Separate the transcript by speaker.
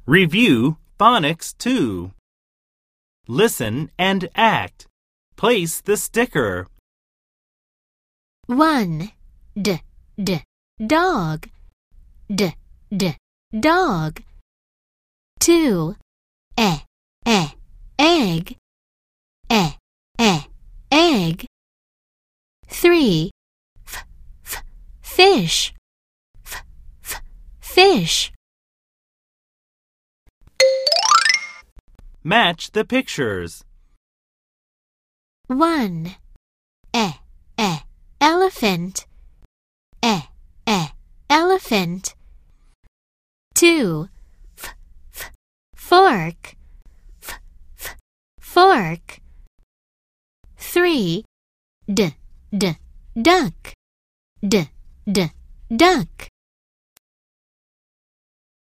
Speaker 1: Review Phonics 2. Listen and act. Place the sticker.
Speaker 2: 1. Dog. Dog. 2. Egg. Egg. 3. Fish. Fish.
Speaker 1: Match the pictures.
Speaker 2: 1. Elephant. Elephant. 2. Fork. Fork. 3. Duck. Duck.